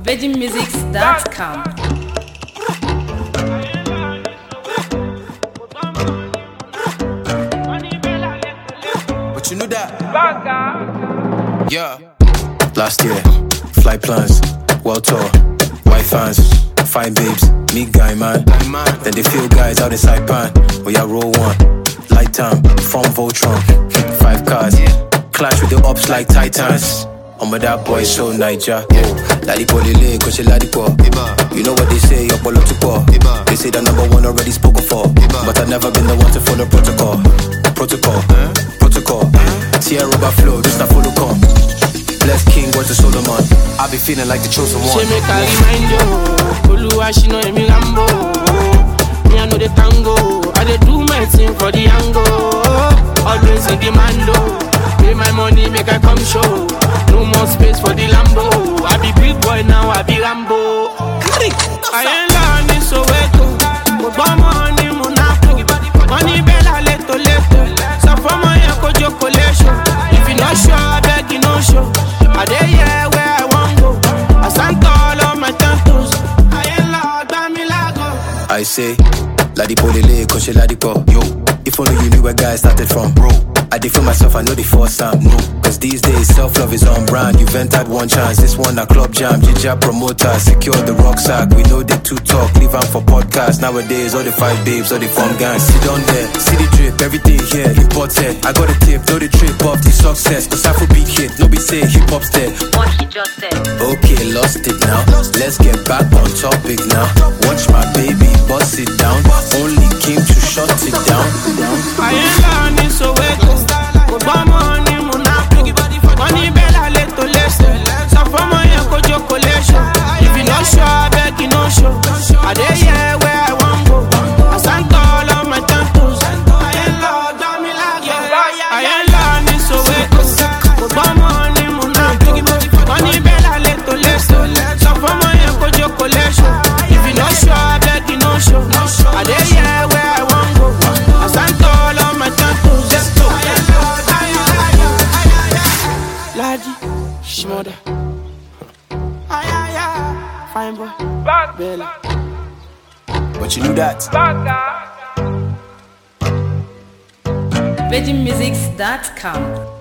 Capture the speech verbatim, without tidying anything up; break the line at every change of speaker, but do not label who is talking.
virgin musics dot com.
But you knew that? Yeah. Last year, flight plans, world tour, white fans, fine babes, meet guy man. Then they feel guys out in Saipan. We are roll one, light time, from Voltron, five cars, clash with the ops like Titans. Oh my that boy so Niger. Ladipo lele, cause she ladipo. You know what they say, your polo to po. They say the number one already spoken for, but I've never been the one to follow protocol. Protocol, protocol. Sierra rubber flow, just a follow come. Bless King, word to Solomon. I be feeling like the chosen one.
She make a remind you, Oluwa she know me Lambo. Me I know the tango, I dey do my thing for the angle. Always in demand, pay my money, make I come show. No more space for the Lambo. I be big boy now, I be Rambo. I ain't learning so weto, but bomb money Monaco. Money bella leto leto. So for my uncle chocolation. If you not sure, I beg you no show. I dey here where I want go. I stand tall on my temples. I ain't loud, but me lago.
I say, Ladipo lele, cause she ladipo. Yo, if only you knew where guys started from, bro. I did feel myself, I know the force I'm no. Cause these days, self-love is on brand. You've entered one chance, this one a club jam. Ginger promoter, secure the rock sack. We know they two talk, leave them for podcast. Nowadays, all the five babes, all the fun gangs. Sit down there, see the drip, everything here, imported. I got a tip, know the trip off the success. Cause I beat hit, no be say hip hop's dead.
What he just said.
Okay, lost it now. Let's get back on topic now. Watch my baby, bust it down. Only came to shut it down.
I ain't learning so wait. But money Monaco. Money bella leto lesto. So for my uncle chocolation. If you not sure, I beg you no show. I dey here where I want go. I stand tall on my temples. I ain't loud, damn me like I ain't learning so wait. But money Monaco. Money bella leto lesto. So for my uncle chocolation. If you not sure, I beg you no show. I dey here where I want go. I stand tall on my temples. Ladi, Shmoda, ay ay ay, fine boy, Bella.
But you knew that?
virgin musics dot com.